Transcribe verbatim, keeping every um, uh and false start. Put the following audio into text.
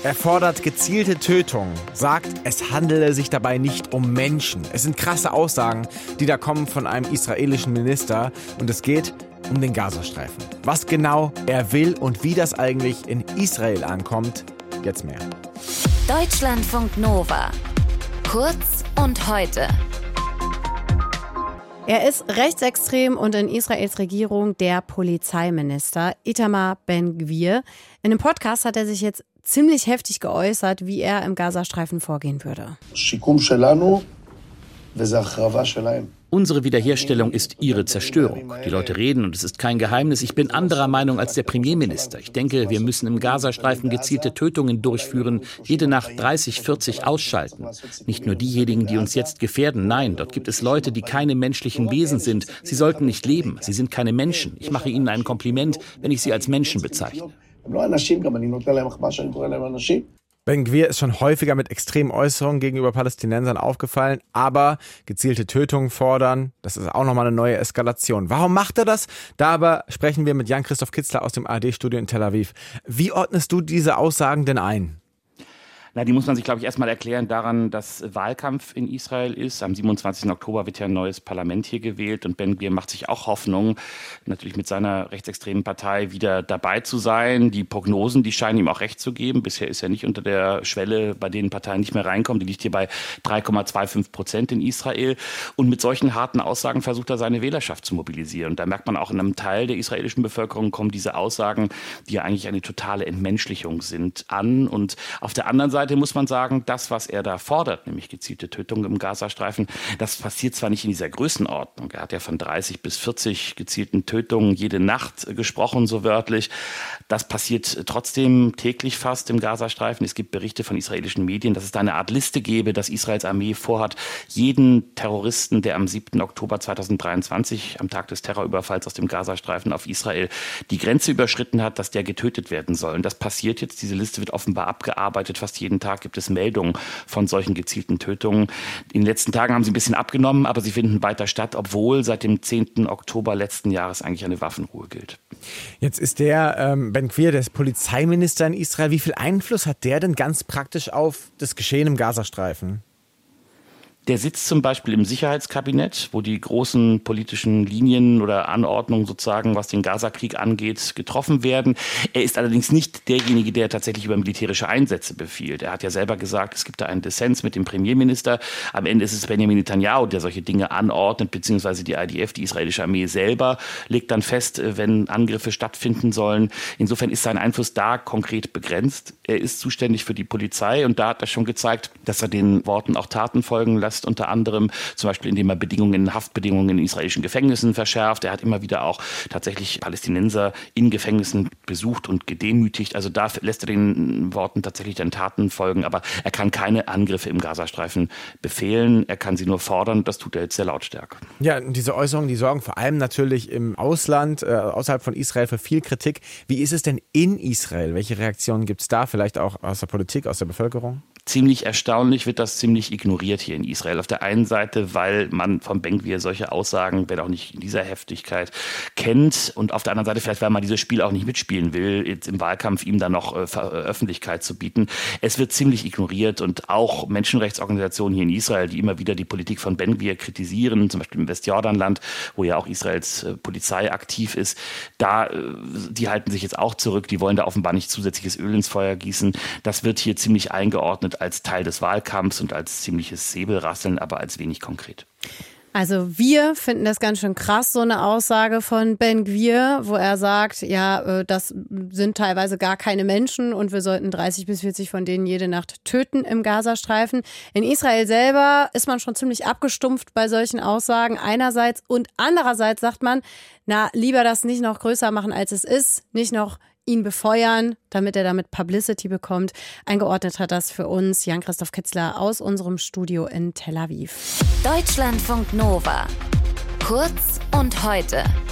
Er fordert gezielte Tötungen, sagt, es handele sich dabei nicht um Menschen. Es sind krasse Aussagen, die da kommen von einem israelischen Minister. Und es geht um den Gazastreifen. Was genau er will und wie das eigentlich in Israel ankommt, jetzt mehr. Deutschlandfunk Nova. Kurz und heute. Er ist rechtsextrem und in Israels Regierung der Polizeiminister Itamar Ben-Gvir. In einem Podcast hat er sich jetzt ziemlich heftig geäußert, wie er im Gazastreifen vorgehen würde. Unsere Wiederherstellung ist ihre Zerstörung. Die Leute reden und es ist kein Geheimnis. Ich bin anderer Meinung als der Premierminister. Ich denke, wir müssen im Gazastreifen gezielte Tötungen durchführen, jede Nacht dreißig, vierzig ausschalten. Nicht nur diejenigen, die uns jetzt gefährden. Nein, dort gibt es Leute, die keine menschlichen Wesen sind. Sie sollten nicht leben. Sie sind keine Menschen. Ich mache ihnen ein Kompliment, wenn ich sie als Menschen bezeichne. Ben-Gvir ist schon häufiger mit extremen Äußerungen gegenüber Palästinensern aufgefallen, aber gezielte Tötungen fordern, das ist auch nochmal eine neue Eskalation. Warum macht er das? Darüber sprechen wir mit Jan-Christoph Kitzler aus dem A R D-Studio in Tel Aviv. Wie ordnest du diese Aussagen denn ein? Na, die muss man sich, glaube ich, erstmal erklären daran, dass Wahlkampf in Israel ist. Am siebenundzwanzigsten Oktober wird ja ein neues Parlament hier gewählt und Ben-Gvir macht sich auch Hoffnung, natürlich mit seiner rechtsextremen Partei wieder dabei zu sein. Die Prognosen, die scheinen ihm auch recht zu geben. Bisher ist er nicht unter der Schwelle, bei denen Parteien nicht mehr reinkommen. Die liegt hier bei drei Komma fünfundzwanzig Prozent in Israel. Und mit solchen harten Aussagen versucht er, seine Wählerschaft zu mobilisieren. Und da merkt man auch, in einem Teil der israelischen Bevölkerung kommen diese Aussagen, die ja eigentlich eine totale Entmenschlichung sind, an. Und auf der anderen Seite muss man sagen, das, was er da fordert, nämlich gezielte Tötungen im Gazastreifen, das passiert zwar nicht in dieser Größenordnung. Er hat ja von dreißig bis vierzig gezielten Tötungen jede Nacht gesprochen, so wörtlich. Das passiert trotzdem täglich fast im Gazastreifen. Es gibt Berichte von israelischen Medien, dass es da eine Art Liste gäbe, dass Israels Armee vorhat, jeden Terroristen, der am siebten Oktober zweitausenddreiundzwanzig, am Tag des Terrorüberfalls aus dem Gazastreifen auf Israel, die Grenze überschritten hat, dass der getötet werden soll. Und das passiert jetzt. Diese Liste wird offenbar abgearbeitet. Fast jeden Tag gibt es Meldungen von solchen gezielten Tötungen. In den letzten Tagen haben sie ein bisschen abgenommen, aber sie finden weiter statt, obwohl seit dem zehnten Oktober letzten Jahres eigentlich eine Waffenruhe gilt. Jetzt ist der ähm, Ben-Gvir, der ist Polizeiminister in Israel. Wie viel Einfluss hat der denn ganz praktisch auf das Geschehen im Gazastreifen? Der sitzt zum Beispiel im Sicherheitskabinett, wo die großen politischen Linien oder Anordnungen sozusagen, was den Gazakrieg angeht, getroffen werden. Er ist allerdings nicht derjenige, der tatsächlich über militärische Einsätze befiehlt. Er hat ja selber gesagt, es gibt da einen Dissens mit dem Premierminister. Am Ende ist es Benjamin Netanyahu, der solche Dinge anordnet, beziehungsweise die I D F, die israelische Armee selber, legt dann fest, wenn Angriffe stattfinden sollen. Insofern ist sein Einfluss da konkret begrenzt. Er ist zuständig für die Polizei und da hat er schon gezeigt, dass er den Worten auch Taten folgen lässt. Unter anderem zum Beispiel, indem er Bedingungen, Haftbedingungen in israelischen Gefängnissen verschärft. Er hat immer wieder auch tatsächlich Palästinenser in Gefängnissen besucht und gedemütigt. Also da lässt er den Worten tatsächlich dann Taten folgen. Aber er kann keine Angriffe im Gazastreifen befehlen. Er kann sie nur fordern. Das tut er jetzt sehr lautstark. Ja, diese Äußerungen, die sorgen vor allem natürlich im Ausland, äh, außerhalb von Israel für viel Kritik. Wie ist es denn in Israel? Welche Reaktionen gibt es da? Vielleicht auch aus der Politik, aus der Bevölkerung? Ziemlich erstaunlich wird das ziemlich ignoriert hier in Israel. Auf der einen Seite, weil man von Ben-Gvir solche Aussagen, wenn auch nicht in dieser Heftigkeit, kennt. Und auf der anderen Seite vielleicht, weil man dieses Spiel auch nicht mitspielen will, jetzt im Wahlkampf ihm dann noch äh, Öffentlichkeit zu bieten. Es wird ziemlich ignoriert und auch Menschenrechtsorganisationen hier in Israel, die immer wieder die Politik von Ben-Gvir kritisieren, zum Beispiel im Westjordanland, wo ja auch Israels äh, Polizei aktiv ist, da, äh, die halten sich jetzt auch zurück. Die wollen da offenbar nicht zusätzliches Öl ins Feuer gießen. Das wird hier ziemlich eingeordnet als Teil des Wahlkampfs und als ziemliches Säbelrasseln, aber als wenig konkret. Also wir finden das ganz schön krass, so eine Aussage von Ben-Gvir, wo er sagt, ja, das sind teilweise gar keine Menschen und wir sollten dreißig bis vierzig von denen jede Nacht töten im Gazastreifen. In Israel selber ist man schon ziemlich abgestumpft bei solchen Aussagen einerseits und andererseits sagt man, na, lieber das nicht noch größer machen, als es ist, nicht noch ihn befeuern, damit er damit Publicity bekommt. Eingeordnet hat das für uns Jan-Christoph Kitzler aus unserem Studio in Tel Aviv. Deutschlandfunk Nova. Kurz und heute.